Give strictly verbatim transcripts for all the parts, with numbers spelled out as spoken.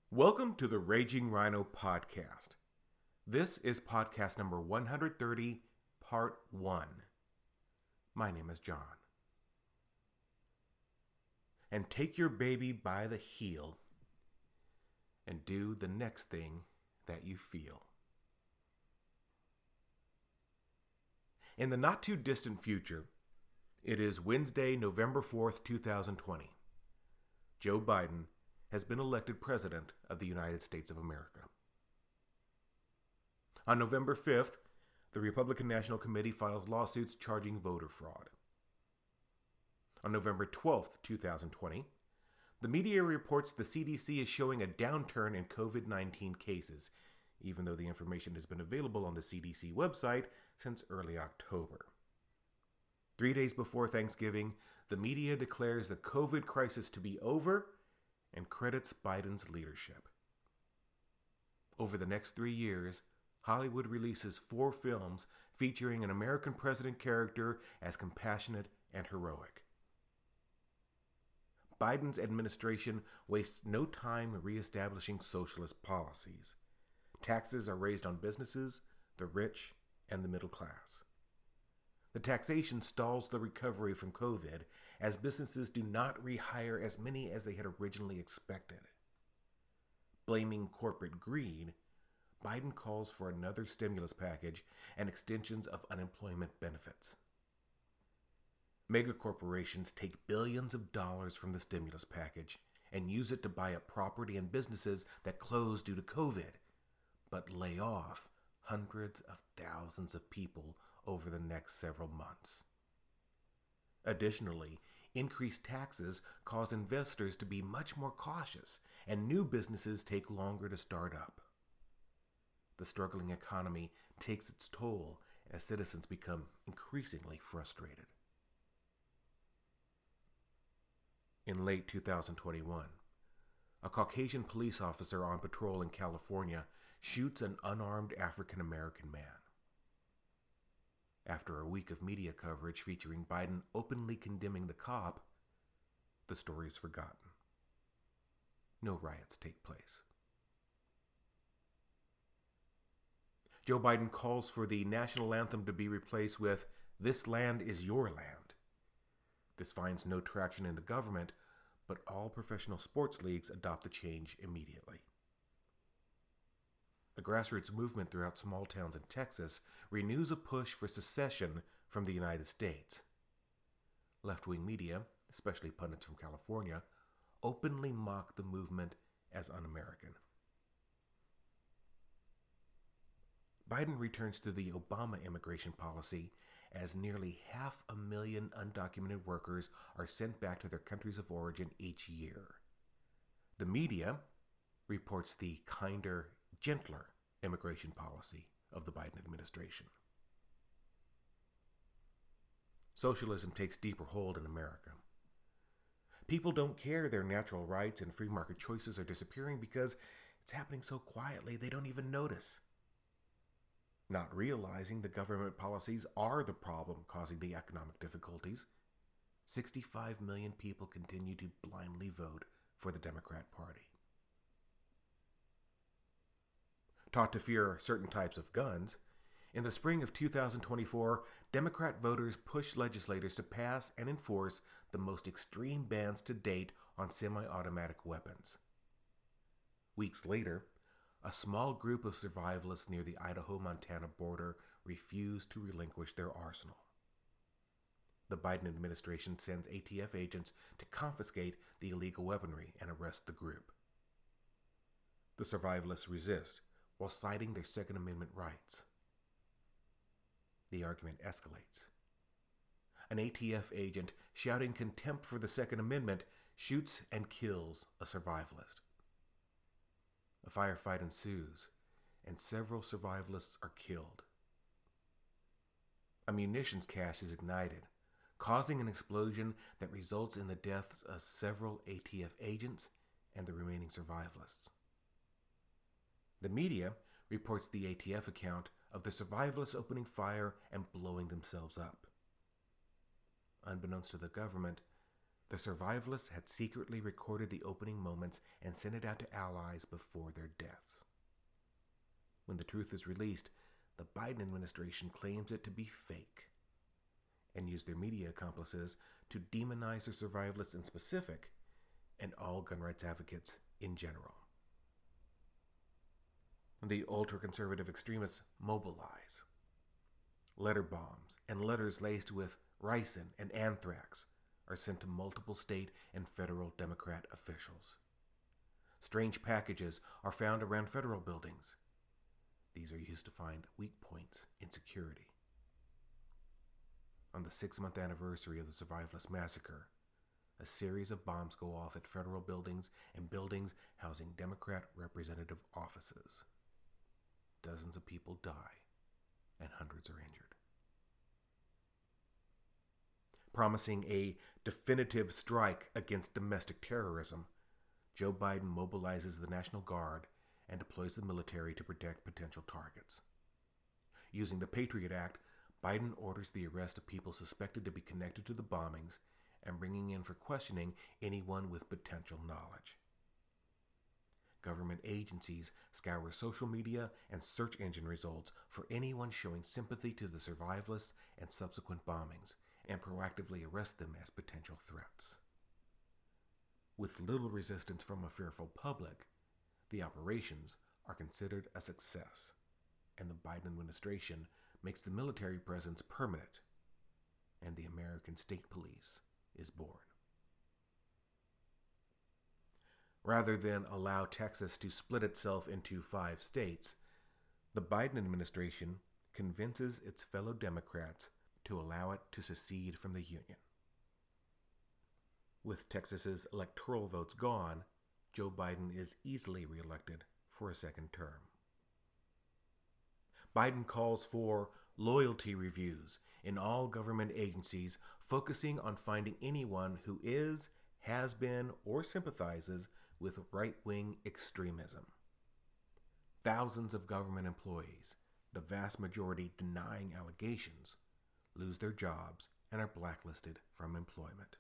Welcome to the Raging Rhino podcast. This is podcast number one hundred thirty, part one. My name is John. And take your baby by the heel and do the next thing that you feel. In the not too distant future, it is Wednesday, November fourth, two thousand twenty. Joe Biden has been elected President of the United States of America. On November fifth, the Republican National Committee files lawsuits charging voter fraud. On November twelfth, two thousand twenty, the media reports the C D C is showing a downturn in COVID nineteen cases, even though the information has been available on the C D C website since early October. Three days before Thanksgiving, the media declares the COVID crisis to be over and credits Biden's leadership. Over the next three years, Hollywood releases four films featuring an American president character as compassionate and heroic. Biden's administration wastes no time reestablishing socialist policies. Taxes are raised on businesses, the rich, and the middle class. The taxation stalls the recovery from COVID as businesses do not rehire as many as they had originally expected. Blaming corporate greed, Biden calls for another stimulus package and extensions of unemployment benefits. Megacorporations take billions of dollars from the stimulus package and use it to buy up property and businesses that close due to COVID, but lay off hundreds of thousands of people over the next several months. Additionally, increased taxes cause investors to be much more cautious, and new businesses take longer to start up. The struggling economy takes its toll as citizens become increasingly frustrated. In late two thousand twenty-one, a Caucasian police officer on patrol in California shoots an unarmed African American man. After a week of media coverage featuring Biden openly condemning the cop, the story is forgotten. No riots take place. Joe Biden calls for the national anthem to be replaced with "This land is your land." This finds no traction in the government, but all professional sports leagues adopt the change immediately. A grassroots movement throughout small towns in Texas renews a push for secession from the United States. Left-wing media, especially pundits from California, openly mock the movement as un-American. Biden returns to the Obama immigration policy as nearly half a million undocumented workers are sent back to their countries of origin each year. The media reports the kinder, gentler immigration policy of the Biden administration. Socialism takes deeper hold in America. People don't care their natural rights and free market choices are disappearing because it's happening so quietly they don't even notice. Not realizing the government policies are the problem causing the economic difficulties, sixty-five million people continue to blindly vote for the Democrat Party. Taught to fear certain types of guns, in the spring of two thousand twenty-four, Democrat voters pushed legislators to pass and enforce the most extreme bans to date on semi-automatic weapons. Weeks later, a small group of survivalists near the Idaho-Montana border refused to relinquish their arsenal. The Biden administration sends A T F agents to confiscate the illegal weaponry and arrest the group. The survivalists resist, while citing their Second Amendment rights. The argument escalates. An A T F agent, shouting contempt for the Second Amendment, shoots and kills a survivalist. A firefight ensues, and several survivalists are killed. A munitions cache is ignited, causing an explosion that results in the deaths of several A T F agents and the remaining survivalists. The media reports the A T F account of the survivalists opening fire and blowing themselves up. Unbeknownst to the government, The survivalists had secretly recorded the opening moments and sent it out to allies before their deaths. When the truth is released, the Biden administration claims it to be fake and used their media accomplices to demonize the survivalists in specific and all gun rights advocates in general. The ultra-conservative extremists mobilize. Letter bombs and letters laced with ricin and anthrax are sent to multiple state and federal Democrat officials. Strange packages are found around federal buildings. These are used to find weak points in security. On the six-month anniversary of the Survivalist Massacre, a series of bombs go off at federal buildings and buildings housing Democrat representative offices. Dozens of people die, and hundreds are injured. Promising a definitive strike against domestic terrorism, Joe Biden mobilizes the National Guard and deploys the military to protect potential targets. Using the Patriot Act, Biden orders the arrest of people suspected to be connected to the bombings and bringing in for questioning anyone with potential knowledge. Government agencies scour social media and search engine results for anyone showing sympathy to the survivalists and subsequent bombings, and proactively arrest them as potential threats. With little resistance from a fearful public, the operations are considered a success, and the Biden administration makes the military presence permanent, and the American State Police is born. Rather than allow Texas to split itself into five states, the Biden administration convinces its fellow Democrats to allow it to secede from the Union. With Texas's electoral votes gone, Joe Biden is easily reelected for a second term. Biden calls for loyalty reviews in all government agencies, focusing on finding anyone who is, has been, or sympathizes with right-wing extremism. Thousands of government employees, the vast majority denying allegations, lose their jobs and are blacklisted from employment.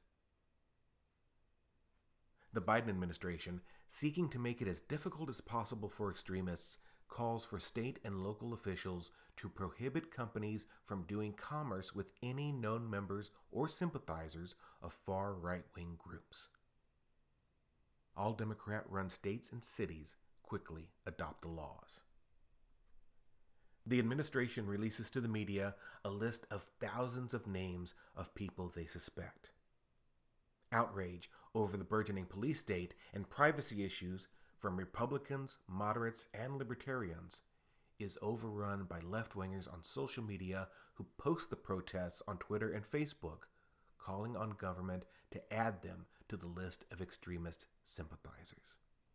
The Biden administration, seeking to make it as difficult as possible for extremists, calls for state and local officials to prohibit companies from doing commerce with any known members or sympathizers of far right-wing groups. All Democrat-run states and cities quickly adopt the laws. The administration releases to the media a list of thousands of names of people they suspect. Outrage over the burgeoning police state and privacy issues from Republicans, moderates, and libertarians is overrun by left-wingers on social media who post the protests on Twitter and Facebook, calling on government to add them to the list of extremist sympathizers.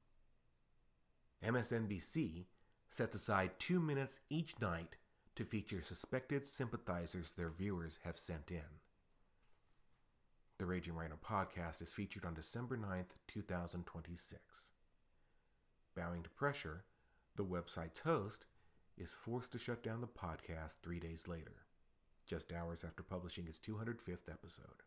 M S N B C sets aside two minutes each night to feature suspected sympathizers their viewers have sent in. The Raging Rhino podcast is featured on December ninth, twenty twenty-six. Bowing to pressure, the website's host is forced to shut down the podcast three days later, just hours after publishing its two hundred fifth episode.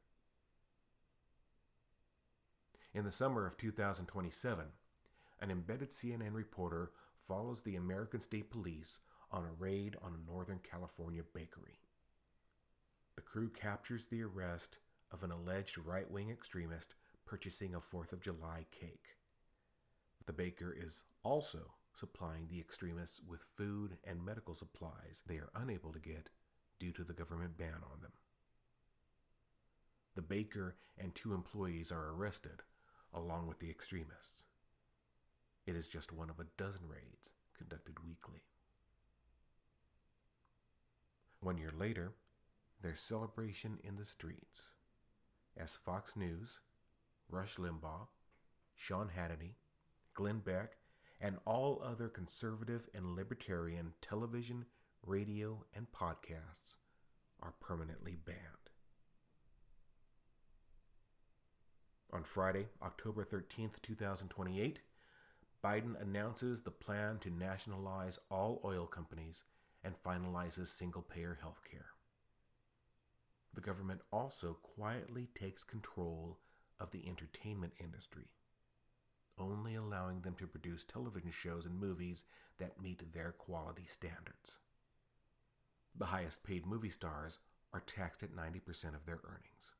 In the summer of two thousand twenty-seven, an embedded C N N reporter follows the American State Police on a raid on a Northern California bakery. The crew captures the arrest of an alleged right-wing extremist purchasing a fourth of July cake. The baker is also supplying the extremists with food and medical supplies they are unable to get due to the government ban on them. The baker and two employees are arrested, along with the extremists. It is just one of a dozen raids conducted weekly. One year later, there's celebration in the streets as Fox News, Rush Limbaugh, Sean Hannity, Glenn Beck, and all other conservative and libertarian television, radio, and podcasts are permanently banned. On Friday, October thirteenth, twenty twenty-eight, Biden announces the plan to nationalize all oil companies and finalizes single-payer health care. The government also quietly takes control of the entertainment industry, only allowing them to produce television shows and movies that meet their quality standards. The highest paid movie stars are taxed at ninety percent of their earnings.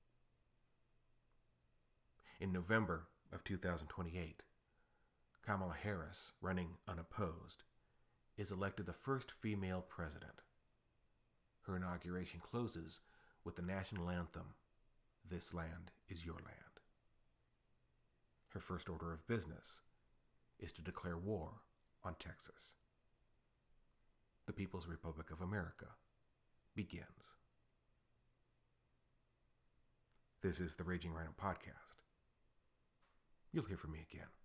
In November of two thousand twenty-eight, Kamala Harris, running unopposed, is elected the first female president. Her inauguration closes with the national anthem, "This Land is Your Land." Her first order of business is to declare war on Texas. The People's Republic of America begins. This is the Raging Rhino Podcast. You'll hear from me again.